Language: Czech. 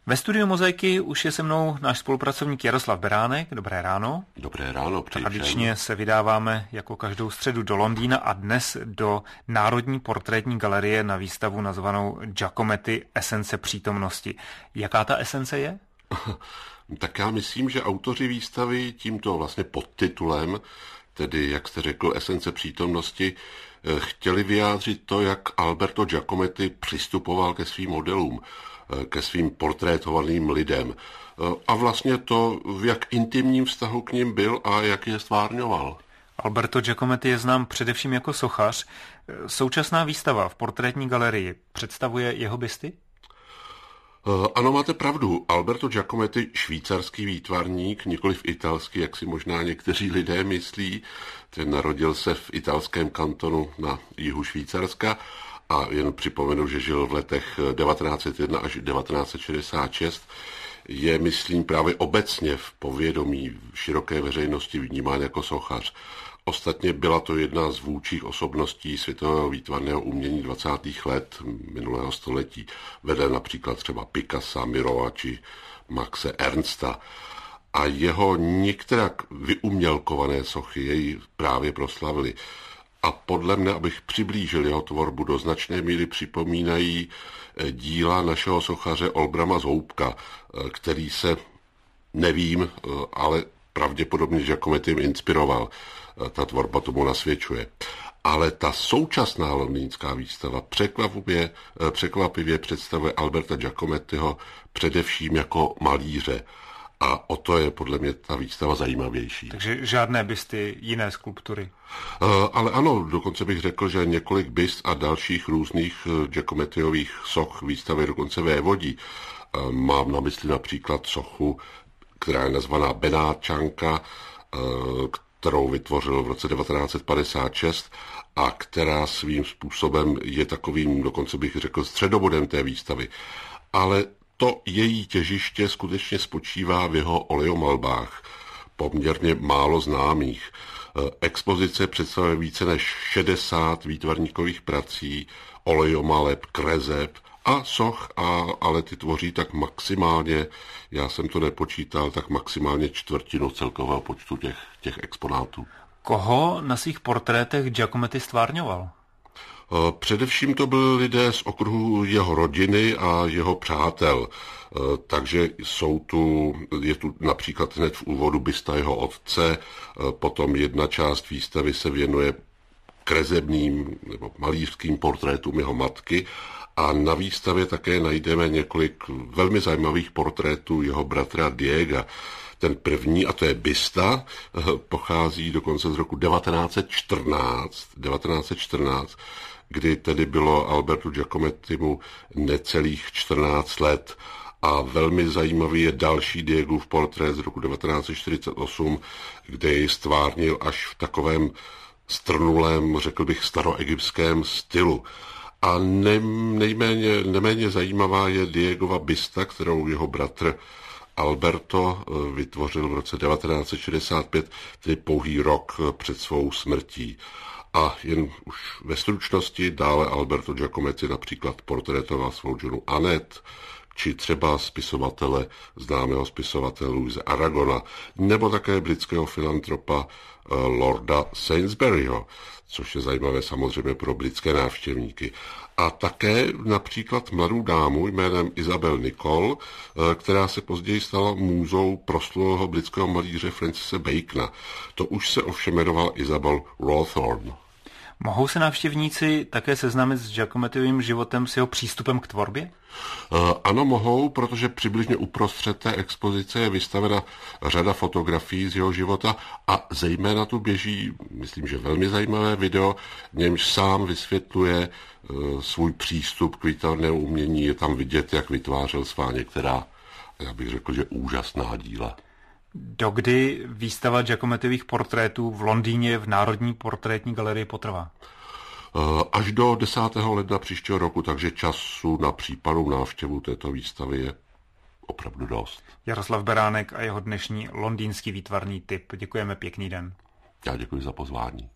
Ve studiu Mozaiky už je se mnou náš spolupracovník Jaroslav Beránek. Dobré ráno. Dobré ráno, přeji všem. Tradičně se vydáváme jako každou středu do Londýna a dnes do Národní portrétní galerie na výstavu nazvanou Giacometti Esence přítomnosti. Jaká ta esence je? Tak já myslím, že autoři výstavy tímto vlastně podtitulem, tedy, jak jste řekl, Esence přítomnosti, chtěli vyjádřit to, jak Alberto Giacometti přistupoval ke svým modelům, ke svým portrétovaným lidem. A vlastně to, v jak intimním vztahu k nim byl a jak je stvárňoval. Alberto Giacometti je znám především jako sochař. Současná výstava v portrétní galerii představuje jeho busty? Ano, máte pravdu. Alberto Giacometti, švýcarský výtvarník, nikoliv italský, jak si možná někteří lidé myslí. Ten narodil se v italském kantonu na jihu Švýcarska a jen připomenu, že žil v letech 1901 až 1966. Je, myslím, právě obecně v povědomí široké veřejnosti vnímán jako sochař. Ostatně byla to jedna z vůdčích osobností světového výtvarného umění 20. let minulého století. Vedle například třeba Picassa, Mirova či Maxe Ernsta. A jeho některak vyumělkované sochy jej právě proslavily. A podle mne, abych přiblížil jeho tvorbu, do značné míry připomínají díla našeho sochaře Olbrama Zoubka, který se, nevím, ale pravděpodobně Giacomettim inspiroval. Ta tvorba tomu nasvědčuje. Ale ta současná londýnská výstava překvapivě představuje Alberta Giacomettiho především jako malíře. A o to je podle mě ta výstava zajímavější. Takže žádné busty, jiné skulptury. Ale ano, dokonce bych řekl, že několik byst a dalších různých Giacomettiových soch výstavy dokonce vévodí. Mám na mysli například sochu, která je nazvaná Benáčanka, kterou vytvořil v roce 1956 a která svým způsobem je takovým, dokonce bych řekl, středobodem té výstavy. Ale to její těžiště skutečně spočívá v jeho oleomalbách, poměrně málo známých. Expozice představuje více než 60 výtvarníkových prací, olejomaleb, kreseb a soch, ale ty tvoří tak maximálně, já jsem to nepočítal, tak maximálně čtvrtinu celkového počtu těch exponátů. Koho na svých portrétech Giacometti stvárňoval? Především to byli lidé z okruhu jeho rodiny a jeho přátel. Takže je tu například hned v úvodu bysta jeho otce, potom jedna část výstavy se věnuje kresebným nebo malířským portrétům jeho matky a na výstavě také najdeme několik velmi zajímavých portrétů jeho bratra Diega. Ten první, a to je bysta, pochází dokonce z roku 1914, kdy tedy bylo Albertu Giacomettimu necelých 14 let. A velmi zajímavý je další Diegův portrét z roku 1948, kde jej stvárnil až v takovém strnulém, řekl bych, staroegyptském stylu. A neméně zajímavá je Diegova bysta, kterou jeho bratr Alberto vytvořil v roce 1965, tedy pouhý rok před svou smrtí. A jen už ve stručnosti dále Alberto Giacometti například portrétoval svou ženu Annette, či třeba známého spisovatele Louise Aragona, nebo také britského filantropa Lorda Sainsburyho, což je zajímavé samozřejmě pro britské návštěvníky. A také například mladou dámu jménem Isabel Nicol, která se později stala můzou proslulého britského malíře Francise Bacona. To už se ovšem jmenoval Isabel Rawthorne. Mohou se návštěvníci také seznámit s Giacomettiovým životem, s jeho přístupem k tvorbě? Ano, mohou, protože přibližně uprostřed té expozice je vystavena řada fotografií z jeho života a zejména tu běží, myslím, že velmi zajímavé video, v němž sám vysvětluje svůj přístup k výtvarnému umění. Je tam vidět, jak vytvářel svá některá, já bych řekl, že úžasná díla. Dokdy výstava Giacomettiových portrétů v Londýně v Národní portrétní galerii potrvá? Až do 10. ledna příštího roku, takže času na případnou návštěvu této výstavy je opravdu dost. Jaroslav Beránek a jeho dnešní londýnský výtvarný tip. Děkujeme, pěkný den. Já děkuji za pozvání.